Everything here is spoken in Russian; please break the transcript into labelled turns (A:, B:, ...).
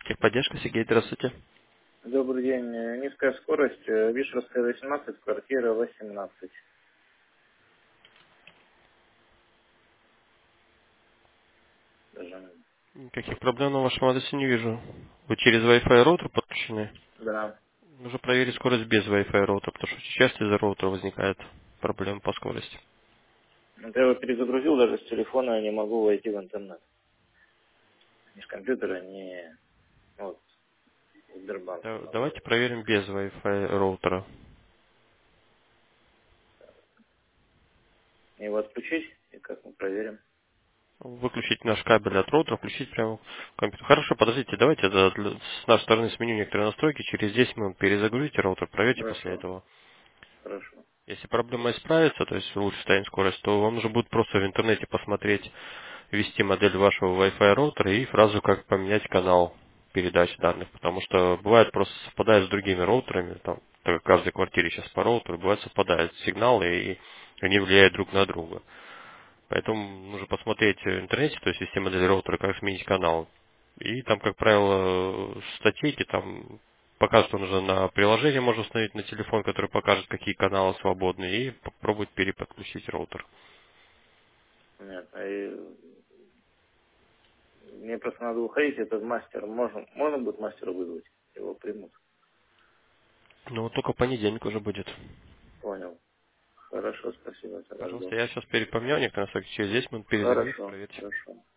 A: Техподдержка, Сергей, здравствуйте.
B: Добрый день. Низкая скорость. Вишерская 18, квартира 18. Даже.
A: Никаких проблем на вашем адресе не вижу. Вы через Wi-Fi роутер подключены?
B: Да.
A: Нужно проверить скорость без Wi-Fi роутера, потому что очень часто из-за роутера возникает проблема по скорости.
B: Вот я его перезагрузил даже с телефона, не могу войти в интернет. Ни с компьютера, ни вот, в Сбербанк не могу
A: Давайте
B: войти.
A: проверим без Wi-Fi роутера.
B: Мне его отключить, и как мы проверим.
A: Выключить наш кабель от роутера, включить прямо в компьютер. Хорошо, подождите, давайте с нашей стороны сменю некоторые настройки. Через 10 минут перезагрузите роутер, проверьте после
B: Хорошо.
A: этого.
B: Хорошо.
A: Если проблема исправится, то есть лучше станет скорость, то вам нужно будет просто в интернете посмотреть, ввести модель вашего Wi-Fi роутера и фразу, как поменять канал передачи данных. Потому что бывает просто совпадает с другими роутерами, там, так как в каждой квартире сейчас по роутеру, бывает совпадают сигналы и они влияют друг на друга. Поэтому нужно посмотреть в интернете, то есть ввести модель роутера, как сменить канал. И там, как правило, статейки там покажут, что нужно на приложение, можно установить на телефон, который покажет, какие каналы свободны, и попробовать переподключить роутер.
B: Понятно. И мне просто надо уходить, этот мастер. Можно будет мастера вызвать? Его примут.
A: Ну, вот только понедельник уже будет.
B: Понял. Хорошо, спасибо, тогда жду.
A: Пожалуйста, я сейчас поменяю некоторые настройки, через 10 минут перезагрузите,
B: Хорошо,
A: проверьте.
B: хорошо.